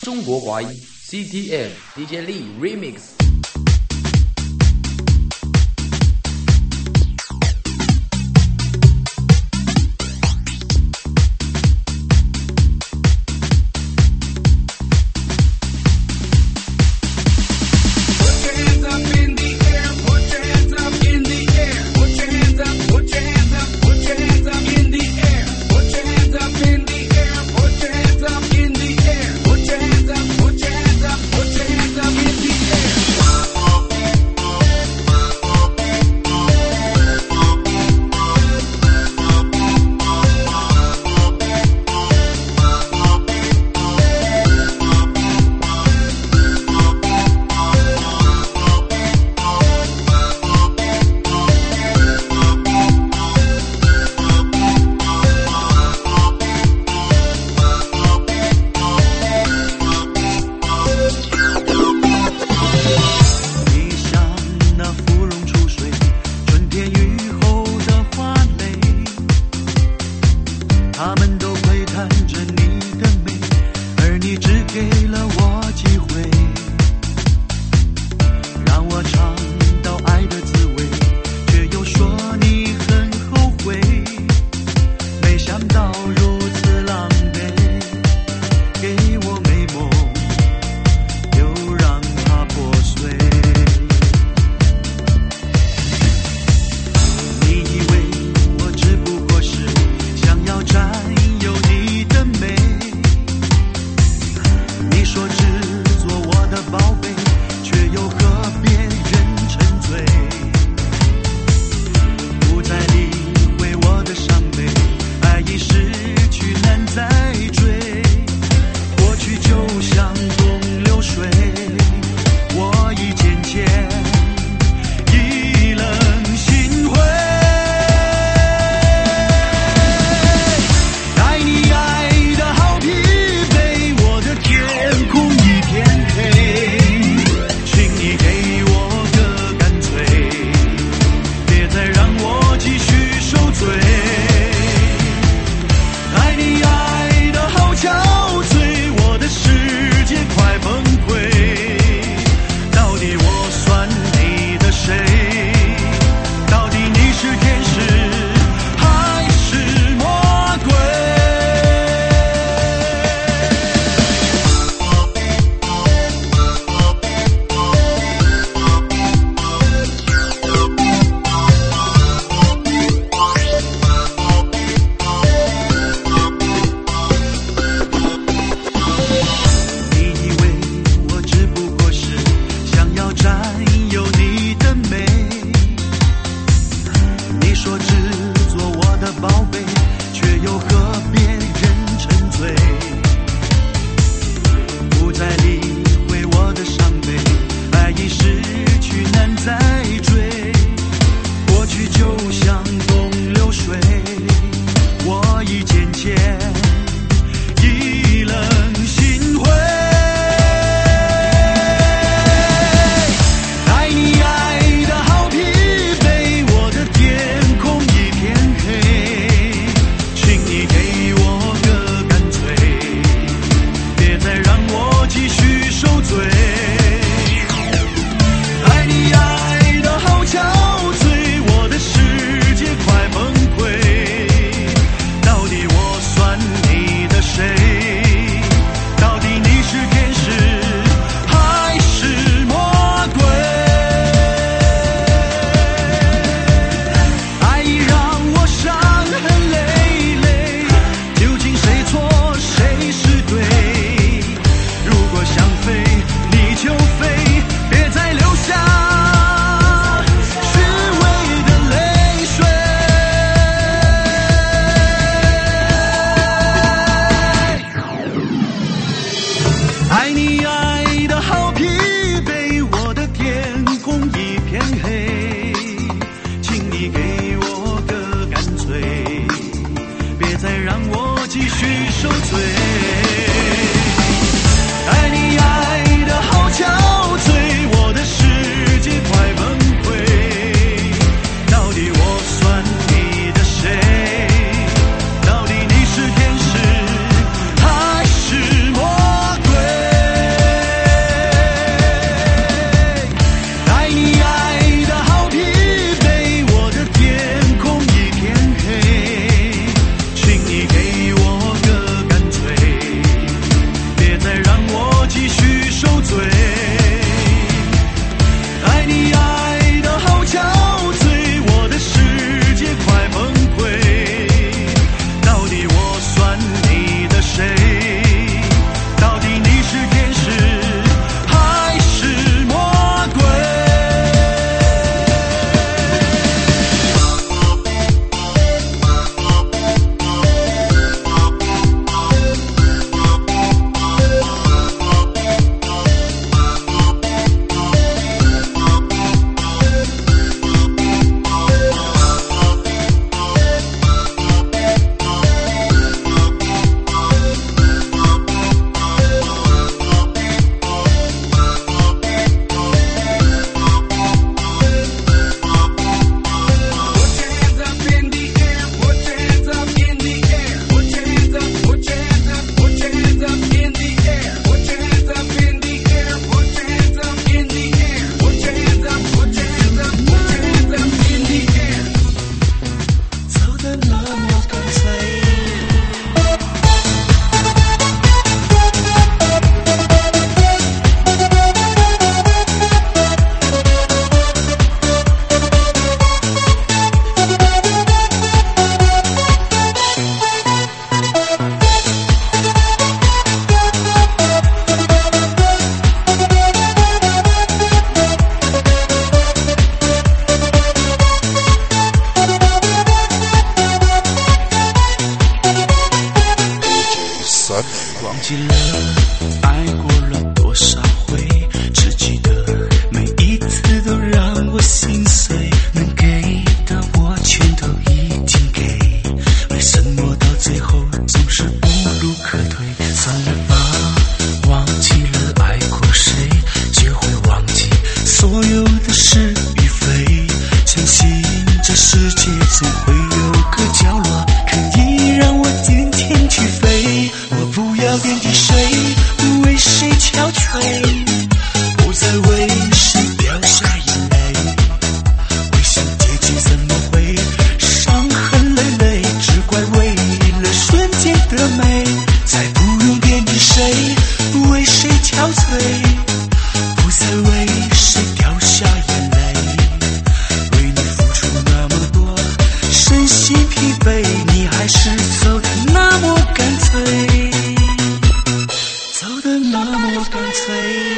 中国华语 CTM DJ Lee Remix。 还是魔鬼？ 所有的是与非，相信这世界总会有个角落可以让我今天去飞。我不要惦记谁，不为谁憔悴，不再为谁掉下眼泪，回想结局怎么会伤痕累累，只怪为了瞬间的美，再不用惦记谁，不为谁憔悴，不再为谁掉下眼泪，为你付出那么多，身心疲惫，你还是走得那么干脆，走得那么干脆。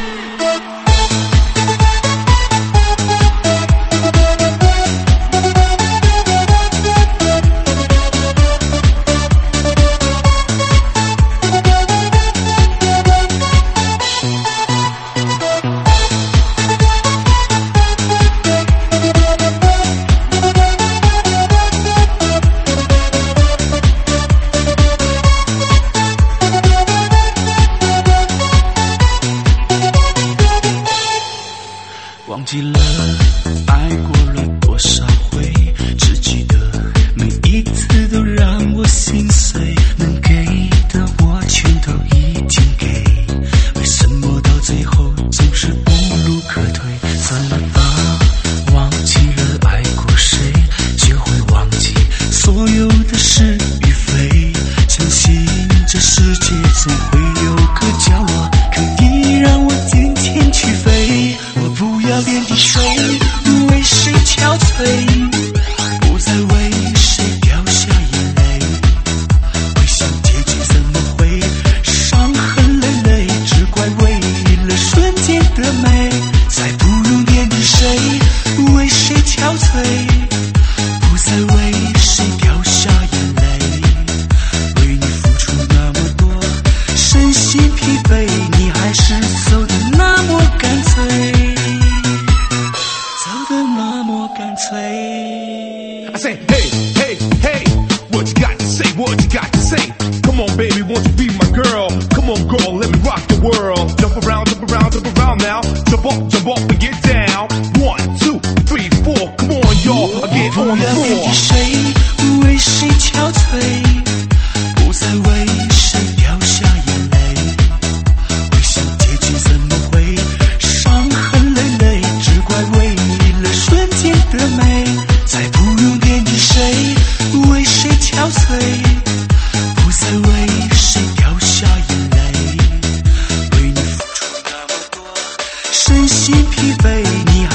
忘记了爱过了多少回，只记得每一次都让我心碎，能给的我全都已经给，为什么到最后总是无路可退？算了吧，忘记了爱过谁，就会忘记所有的是与非，相信这世界总会有个角落可以让我今天去飞。我不要惦记谁，不为谁憔悴，不再为谁掉下眼泪，回想结局怎么会伤痕累累，只怪为了瞬间的美，再不用惦记谁，不为谁憔悴，不再为谁掉下眼泪，为你付出那么多，身心疲惫，你还是走得那么干脆， I say, hey, hey, hey, what you got to say, what you got to say? Come on, baby, won't you be my girl? Come on, girl, let me rock the world. Jump around, jump around, jump around now. Jump up and get down. 1, 2, 3, 4, come on, y'all, get on the floor. 谁不为谁憔悴，不再为谁掉下眼泪，回想结局怎么会伤痕累累，只怪为了瞬间的美，再不用惦记谁，不为谁憔悴，不再为谁掉下眼泪，为你付出那么多，身心疲惫，你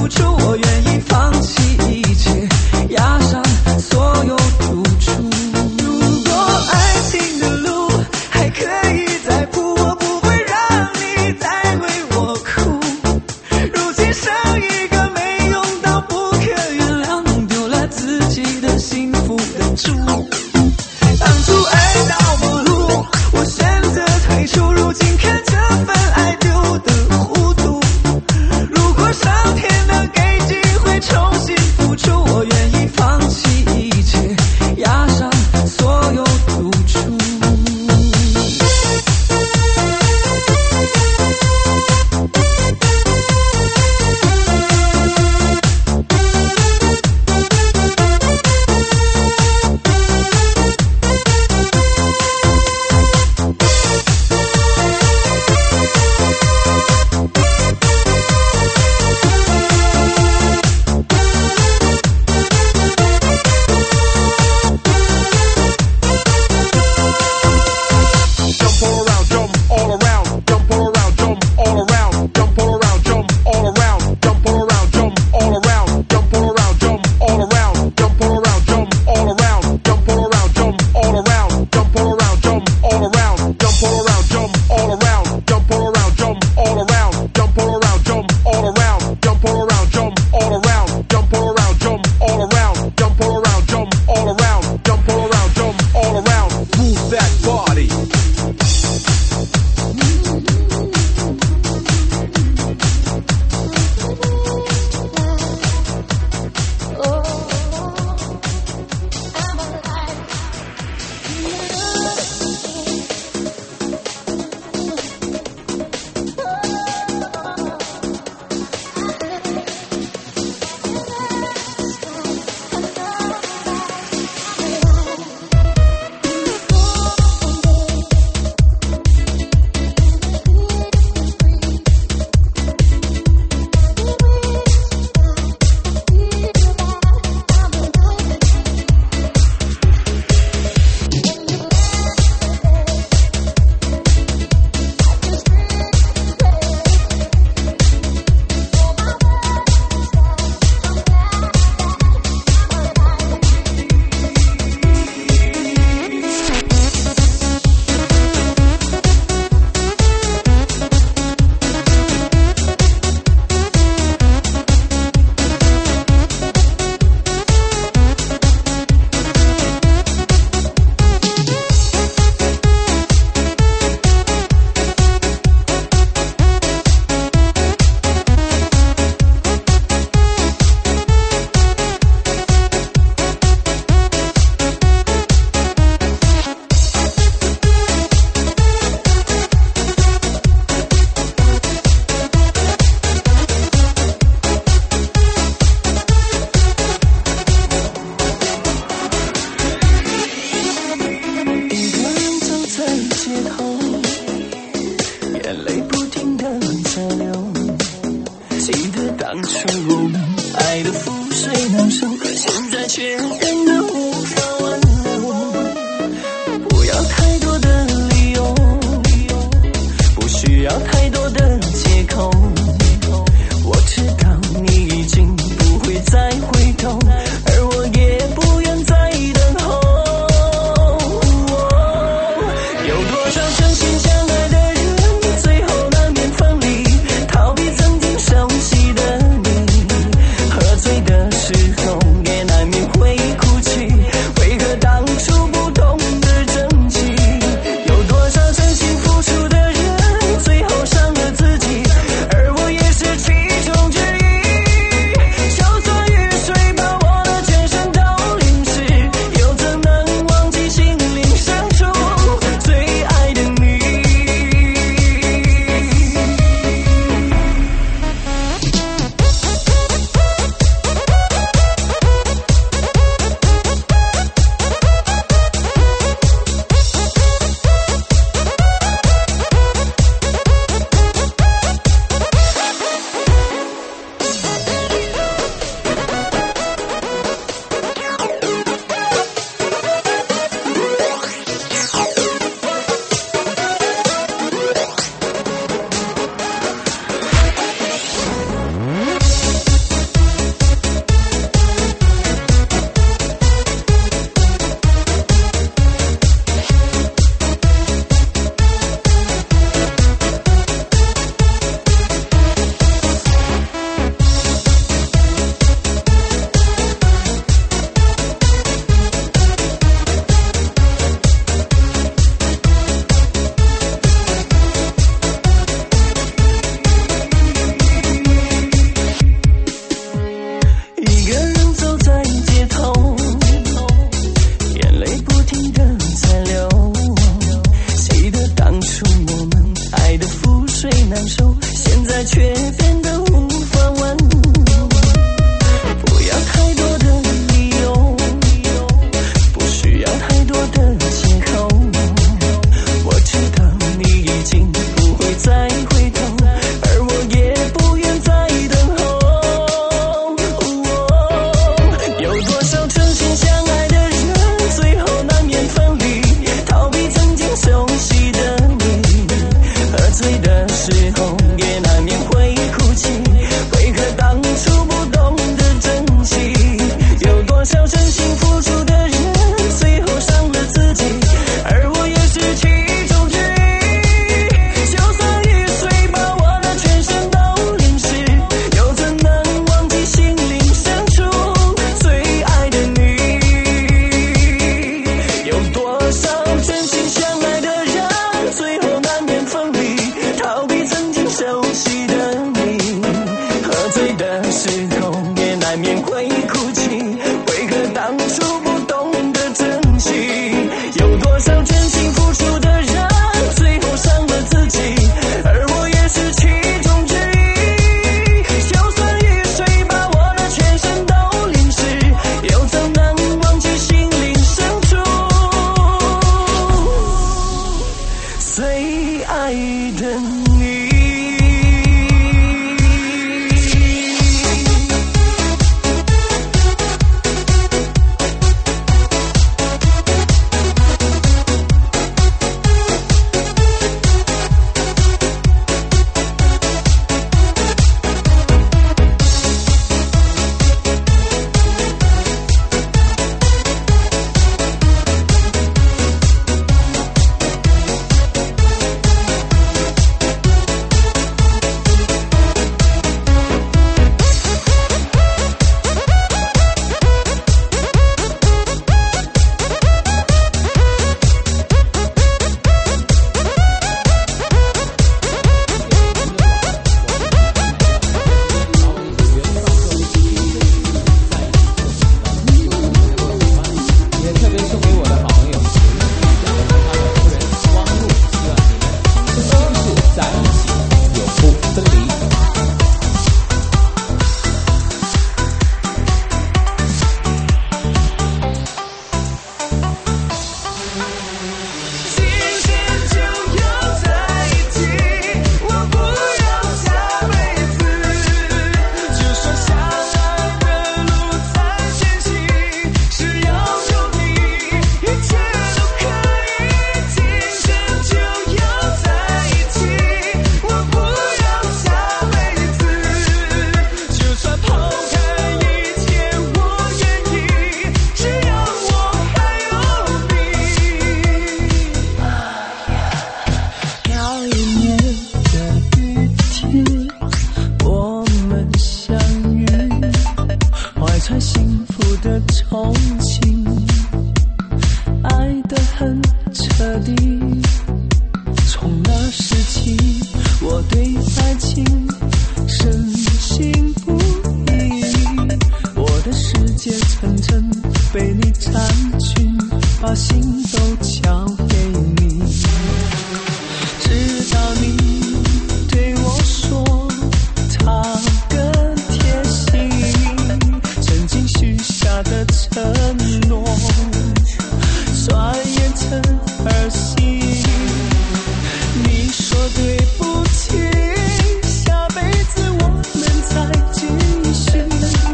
付出，我愿意放弃一切，押上所有赌注。如果爱情的路还可以再铺，我不会让你再为我哭。如今剩一个没用到不可原谅，丢了自己的幸福的主。当初爱到陌路，我选择退出，如今看这份爱丢得糊涂。如果上天能给机会重新付出，我愿意放弃一切，押上所有赌注。 的时候也难免会哭泣，为何痛，眼泪不停地在流，记得当初我们爱得覆水难收，现在却变得无法挽留。不要太多的理由，不需要太多的借口，我知道你已经不会再回头，而我也不愿再等候。有多少真心相爱的人，最后难免分离，逃避曾经熟悉的你，喝醉的时候也难免会哭泣，为何当初不懂得珍惜？有多少真心付出的人，最后伤了自己，而我也是其中之一。就算雨水把我的全身都淋湿，又怎能忘记心灵深处最爱的你？有多少真心相爱的人，最后难免分离，逃避曾经熟悉的你，喝醉的时候也难免会哭泣，为何当初不懂得珍惜？有多少真心付出的人，最后伤了自己，而我也是其中之一。就算雨水把我的全身都淋湿，又怎能忘记心灵深处最爱的你？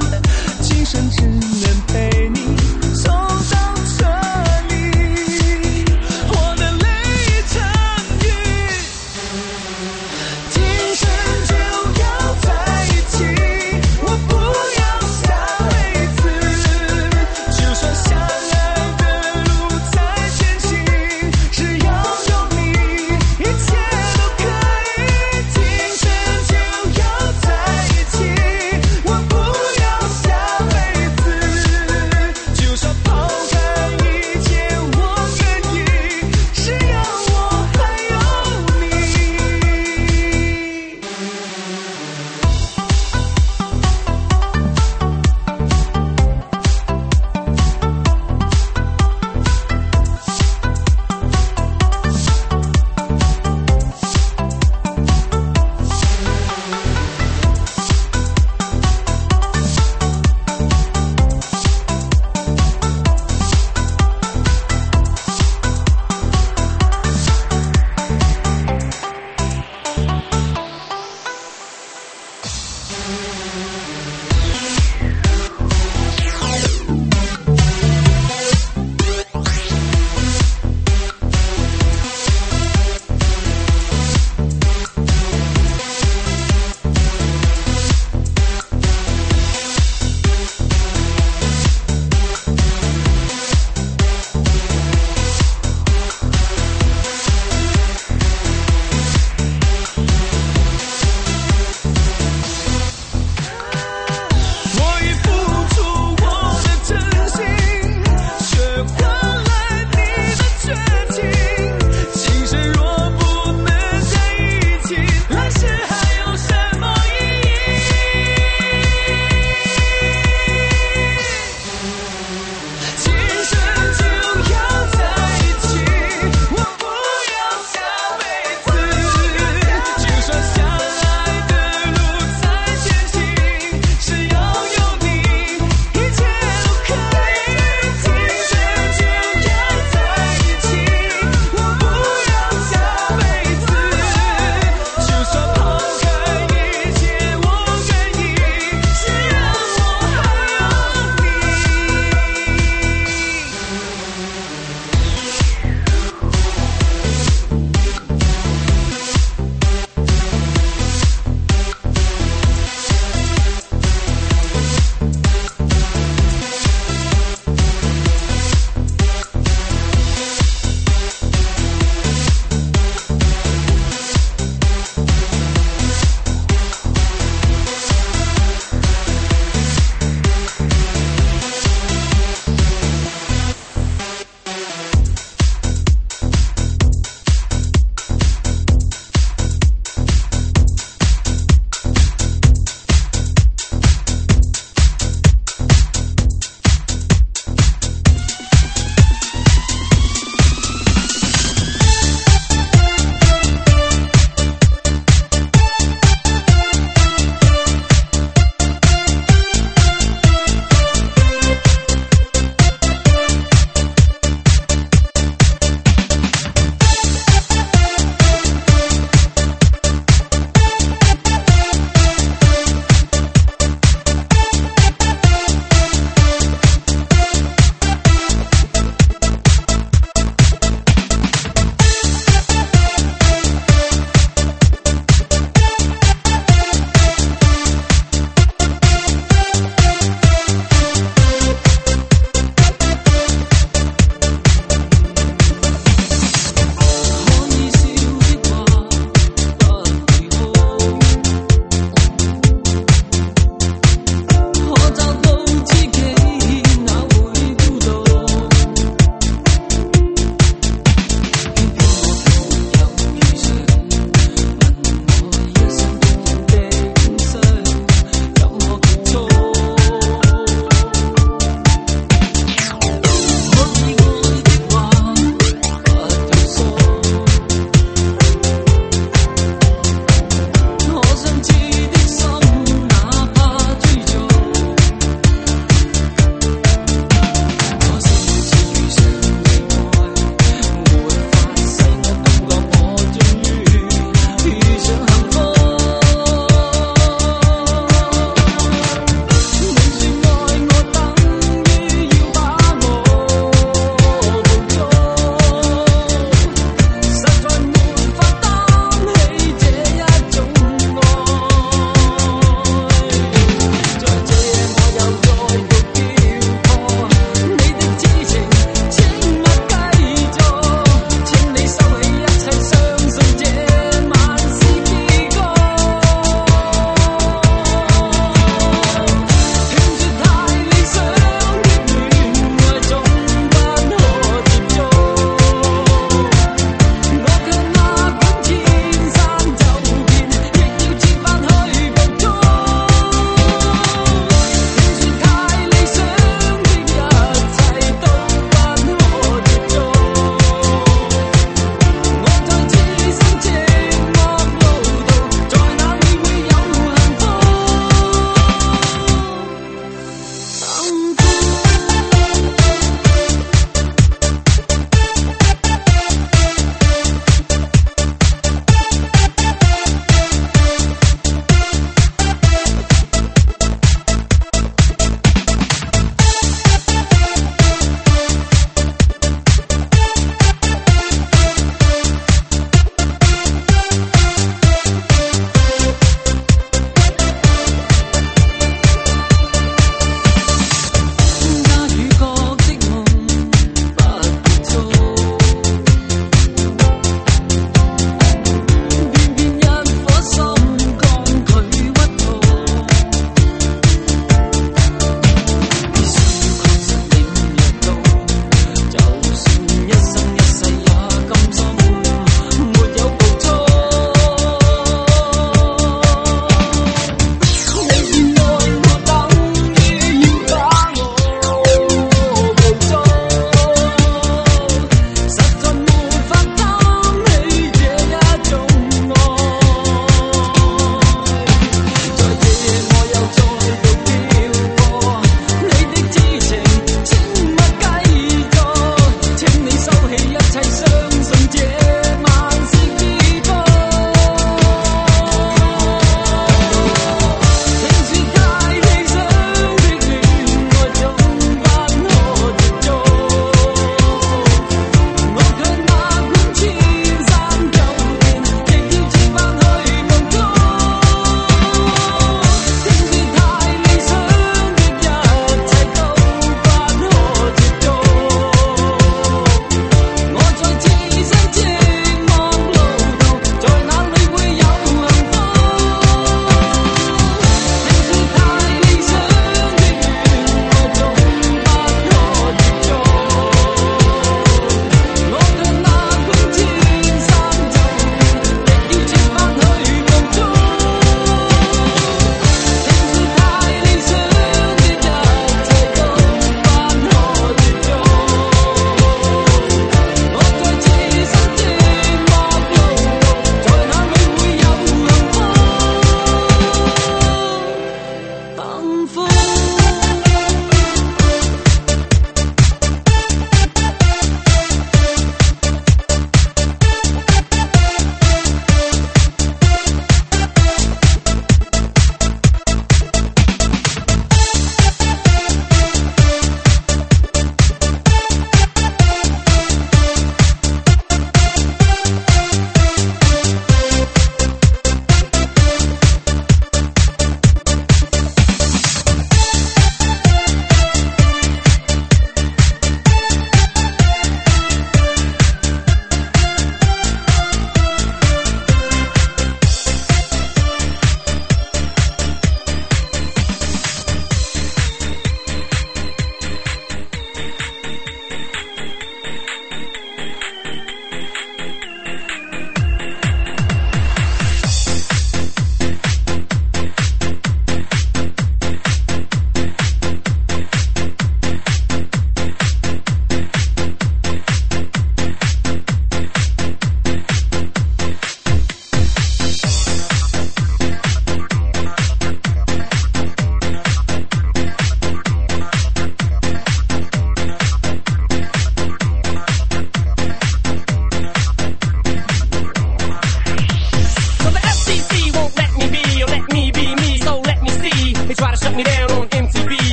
今生只能陪你走到这里。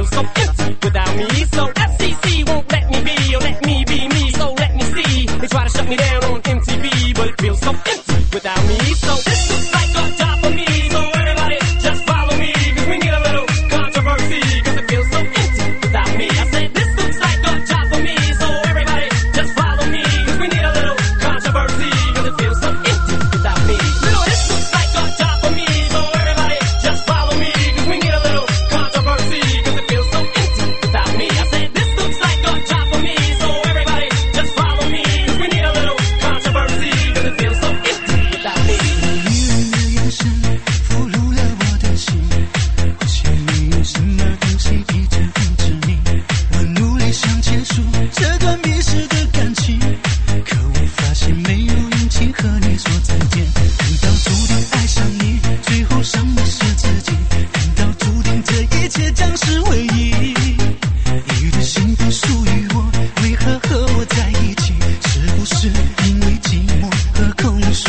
feel so empty without me. So FCC won't let me be or let me be me. So let me see. They try to shut me down on MTV, but it feels so empty without me. So this looks like a job for me. So everybody just follow me, 'cause we need a little controversy, 'cause it feels so empty without me. I said this looks like a job for me. So everybody just follow me, 'cause we need a little controversy, 'cause it feels so empty without me. Little, this looks like a job for me. So everybody just follow me, 'cause we need a little controversy, 'cause it feels so empty without me. I said this looks like a job for me. So everybody just follow me, 'cause we need a little controversy, 'cause it feels so empty without me. 迷人的眼神俘虏了我的心，我想你有什么东西比这更致命。我努力想结束这段迷失的感情，可我发现没有勇气和你说再见。难道注定爱上你，最后伤的是自己？难道注定这一切将是唯一？你的心不属于我，为何和我在一起？是不是因为寂寞和空虚？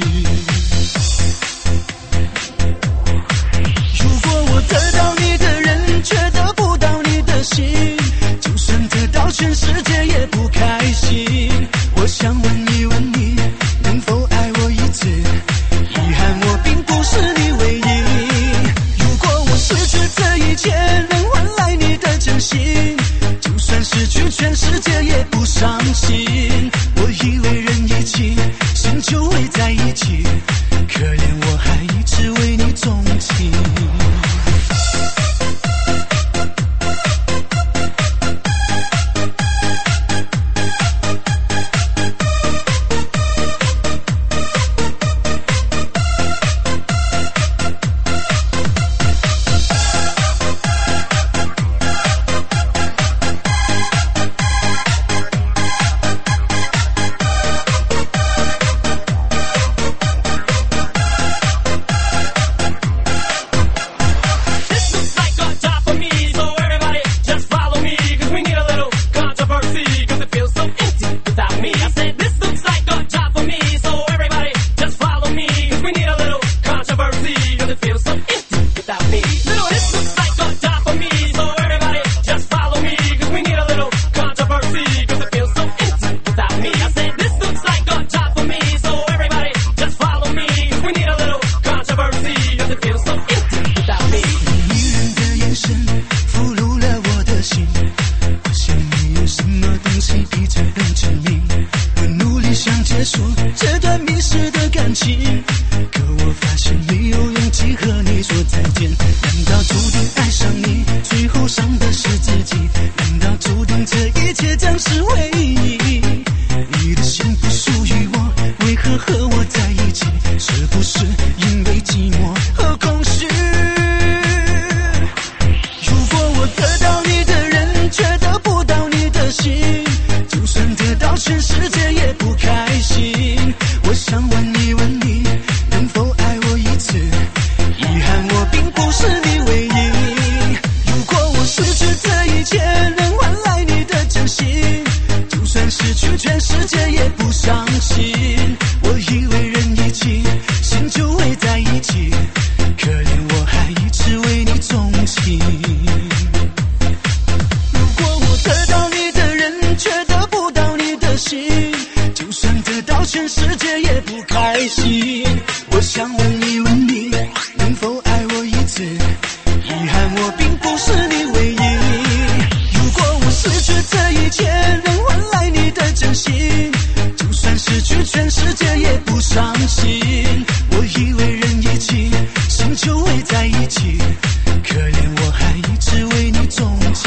如果我得到你的人，却得不到你的心，就算得到全世界也不开心。我想问一问你，能否爱我一次？遗憾我并不是你唯一。如果我失去这一切能换来你的真心，就算失去全世界也不伤心。我以为人一起，心就会在一起，可怜我还一直为你钟情。 This looks like a job for me. So everybody just follow me, 'cause we need a little controversy, 'cause it feels so empty without me. I said this looks like a job for me. So everybody just follow me, 'cause we need a little controversy, 'cause it feels so empty without me. Little, this looks like a job for me. So everybody just follow me, 'cause we need a little controversy, 'cause it feels so empty without me. I said this looks like a job for me. So everybody just follow me, 'cause we need a little controversy, 'cause it feels so empty without me. 迷人的眼神俘虏了我的心，我想你有什么东西比这更致命。我努力想结束这段迷失的感情，可我发现没有勇气和你说再见。难道注定爱上你，最后伤的是自己？难道注定这一切将是唯一？你的心不属于我，为何和我在一起？是不是因为寂寞和空虚？如果我得到你的人，却得不到你的心，就算得到全世界也不开心。我想问一问你，能否爱我一次？遗憾我并不是你唯一。如果我失去这一切能换来你的真心，就算失去全世界也不伤心。我以为人一起，心就会在一起，可怜我还一直为你钟情。如果我得到你的人，却得不到你的心，就算得到全世界也不开心。我想问一问你，能否爱我一次？遗憾我并不是你唯一。如果我失去这一切能换来你的真心，就算失去全世界也不伤心。我以为人一起，心就会在一起，可怜我还一直为你钟情。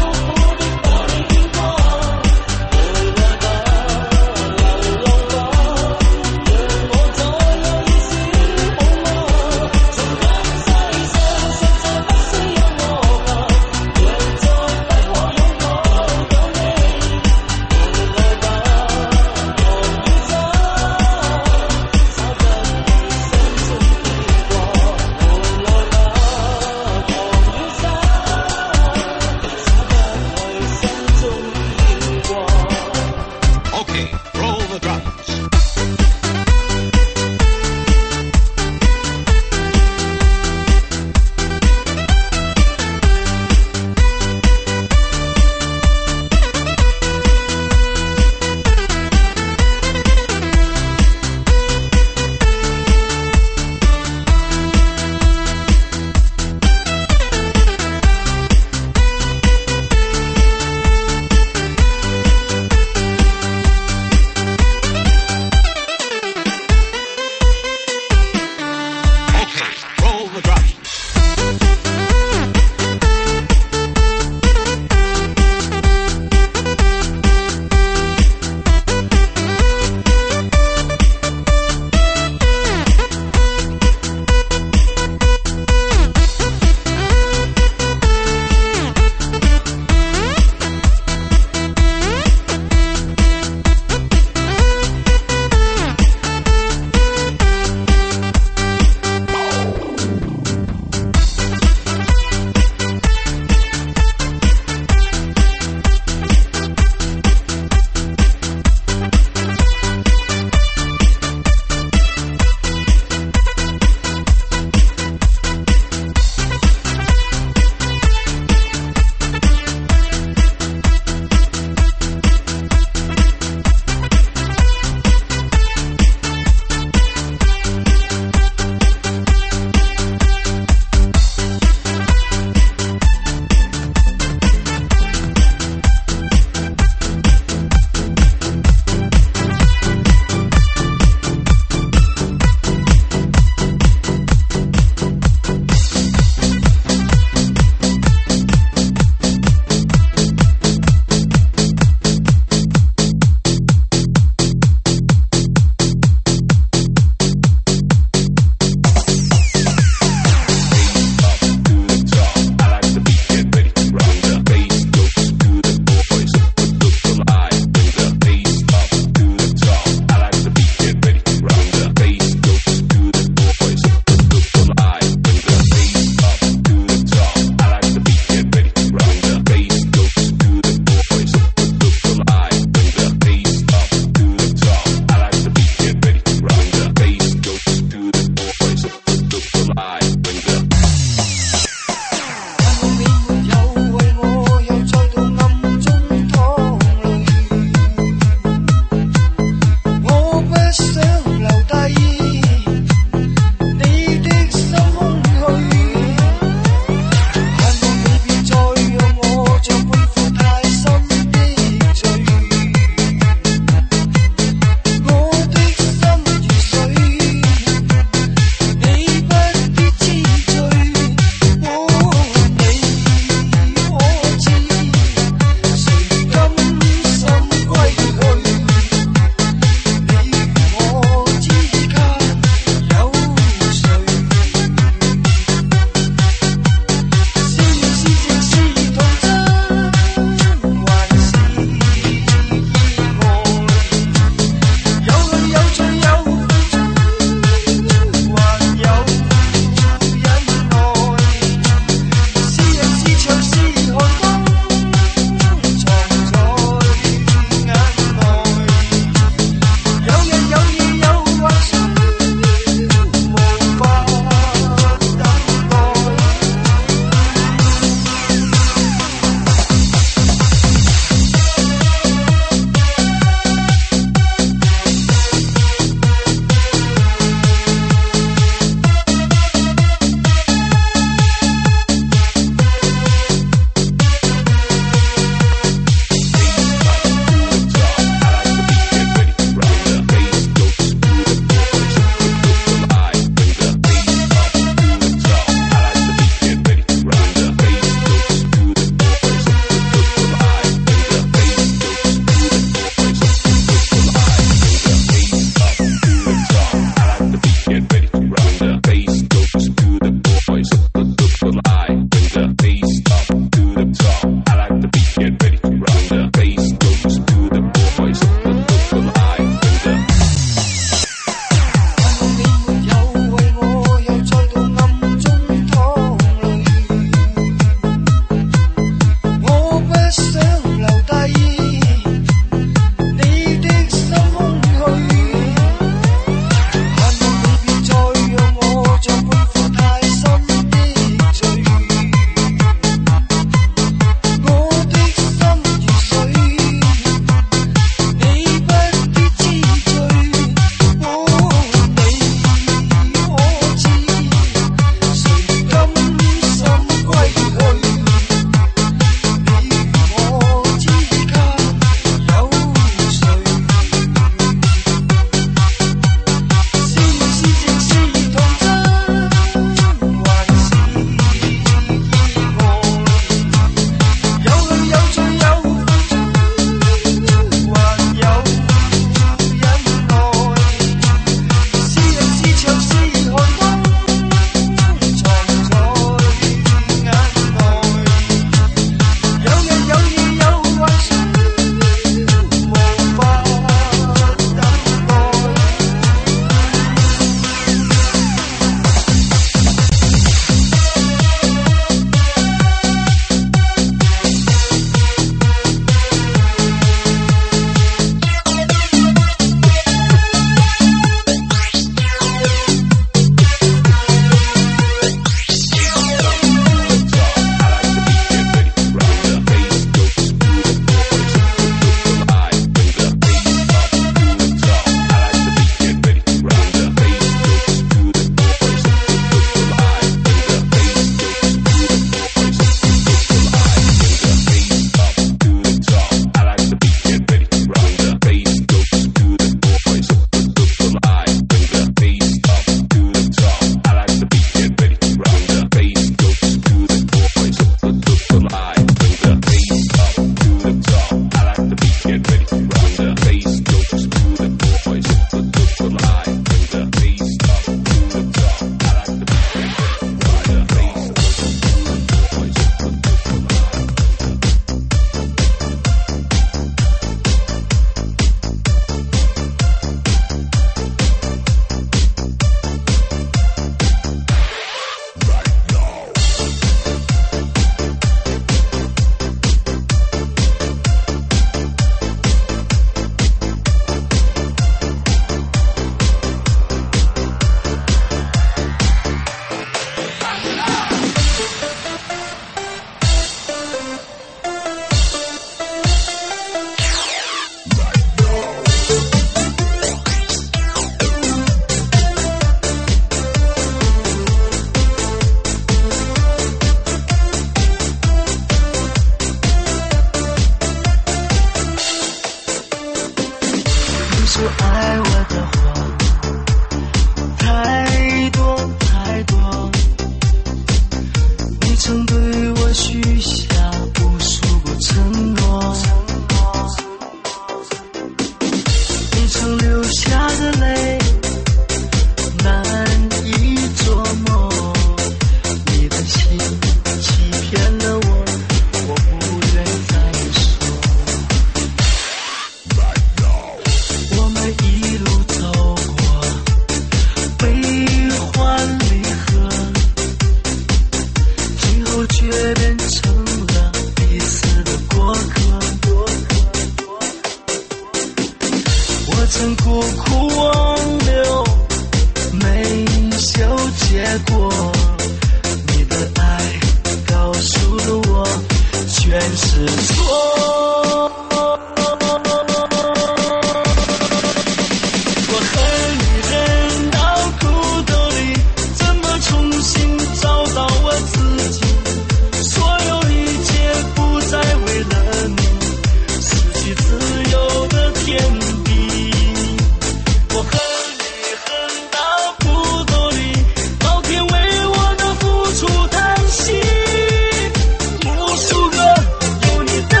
无数个有你的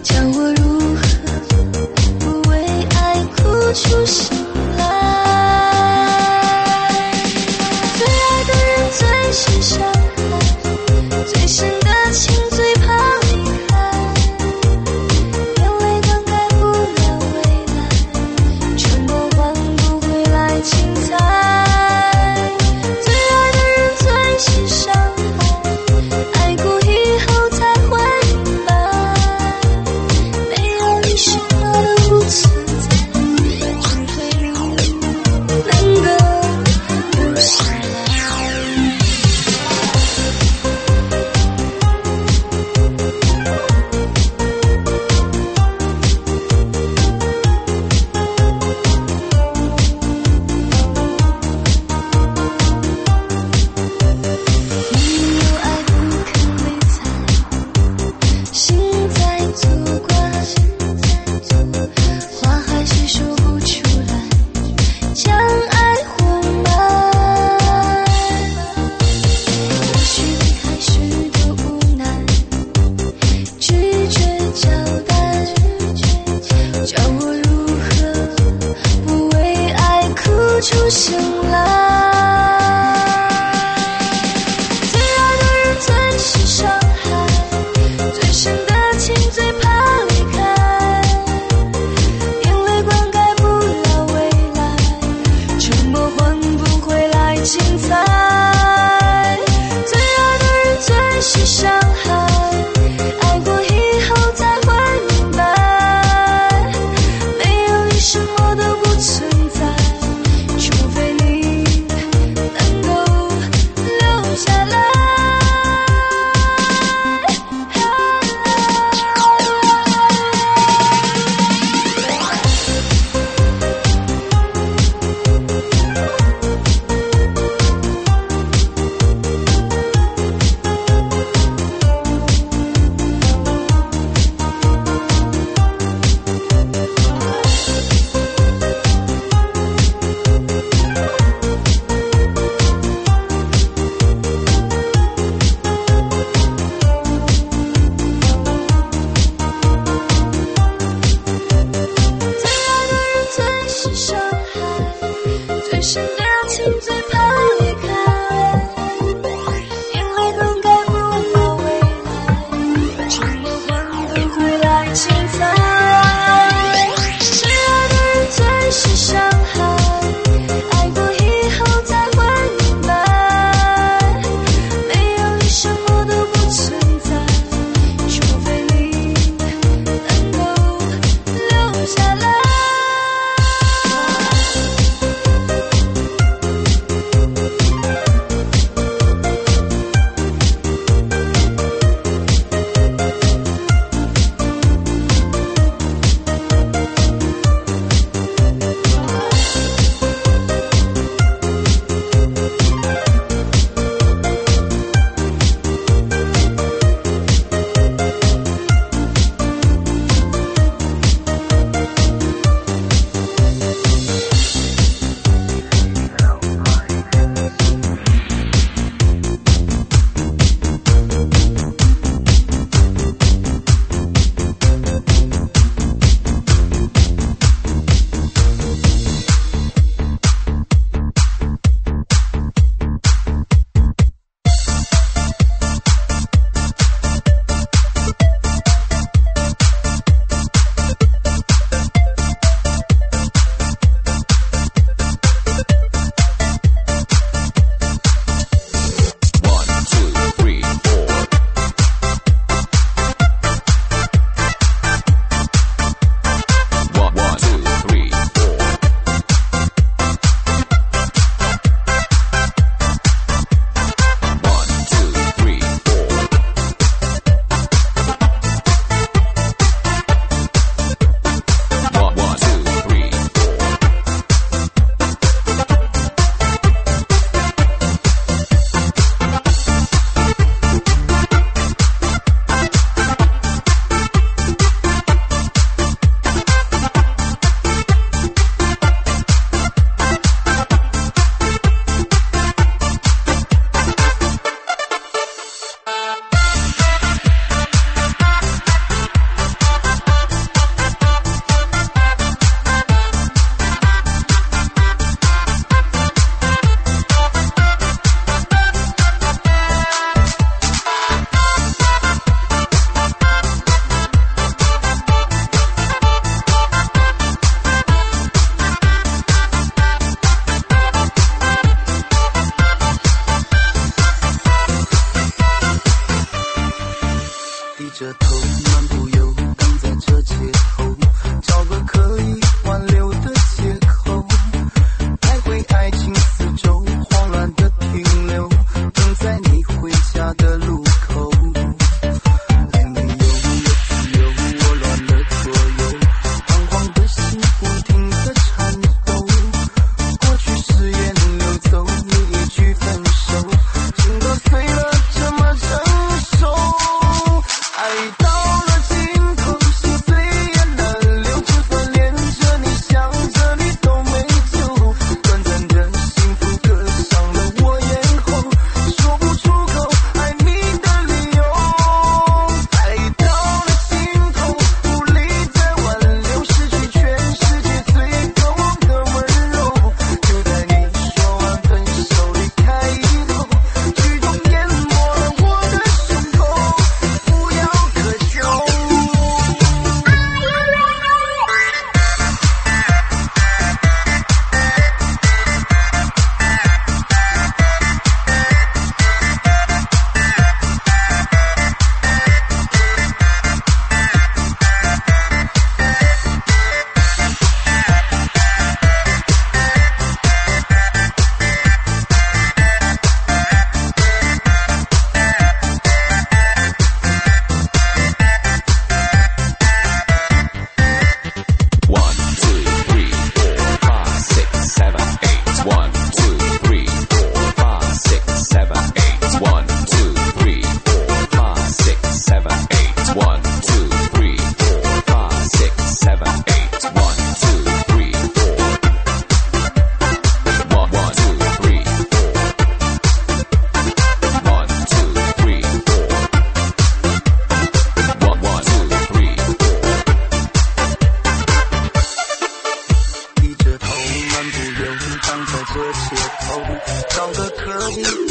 叫我如何不为爱哭出声来。最爱的人最是伤害，最深的情最怕离开，眼泪灌溉不了未来，沉默换不回来精彩。最爱的人最是伤害，爱过以后才会明白，没有你什么都不存在，除非你能够留下来。你有爱不肯理睬，心在作怪，话还是说不出来，将爱活埋。也许离开时的无奈，拒绝交代，叫我如何不为爱哭出声来。最爱的人最是伤害，最深的情最怕离开，眼泪灌溉不了未来，沉默换不回来精彩。最爱的人最是伤害，爱过以后才会明白，没有你什么都不存在，除非你能够留下来。最爱的人最是伤害，最深的情最怕离开，眼泪灌溉不了未来，沉默换不回来精彩。最爱的人最是伤害，爱过以后才会明白，没有你什么都不存在，除非你能够留下来。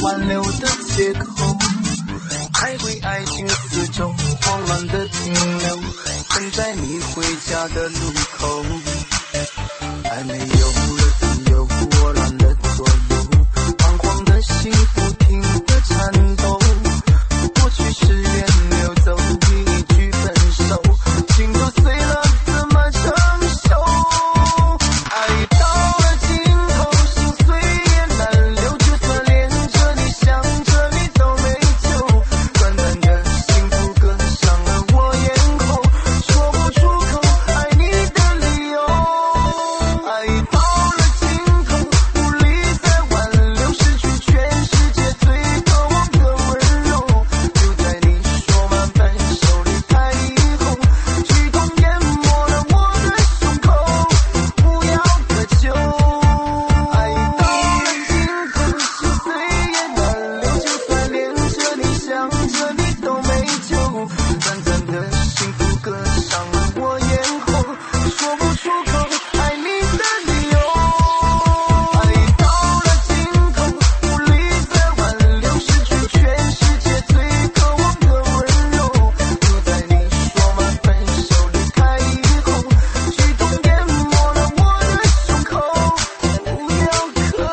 挽留的借口，还为爱情四周慌乱的停留，等待你回家的路口。还没有了自由，我乱了左右，彷徨的幸福停的颤抖，过去时间流走，一句分手，心都碎了，怎么承受？爱到了尽头，心碎也难留，就算恋着你，想着你都没救。短暂的幸福割伤了我咽喉，说不出口爱你的理由。爱到了尽头，无力再挽留，失去全世界最渴望的温柔。就在你说完分手离开以后，剧痛淹没了我的胸口，不要苛求。爱到了尽头，心碎也难留，就算恋着你，想着你都没救。短暂的幸福割伤了我咽喉，说不出口爱你的理由。爱到了尽头，无力再挽留，失去全世界最渴望的温柔。就在你说完分手离开以后，剧痛淹没了我的胸口，不要咳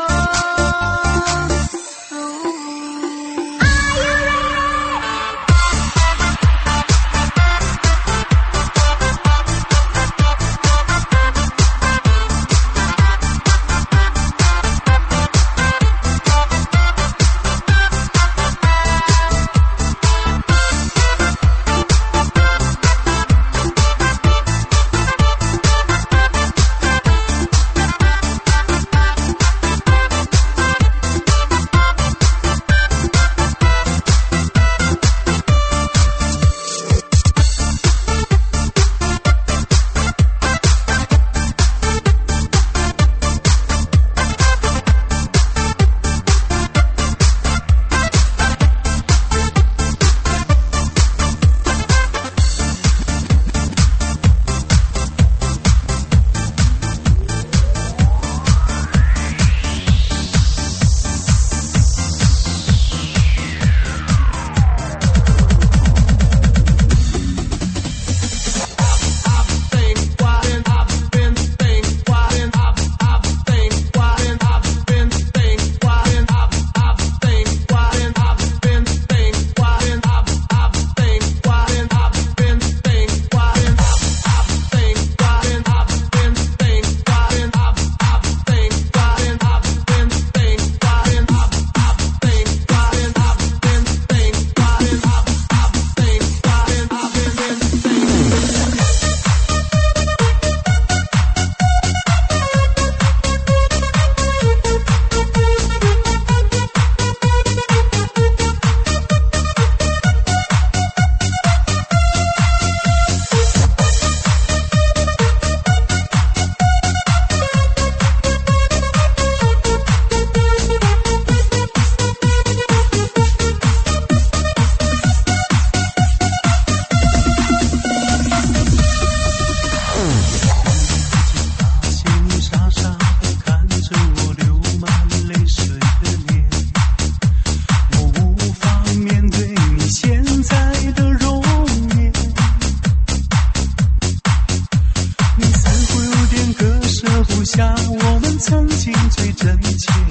下我们曾经最真切。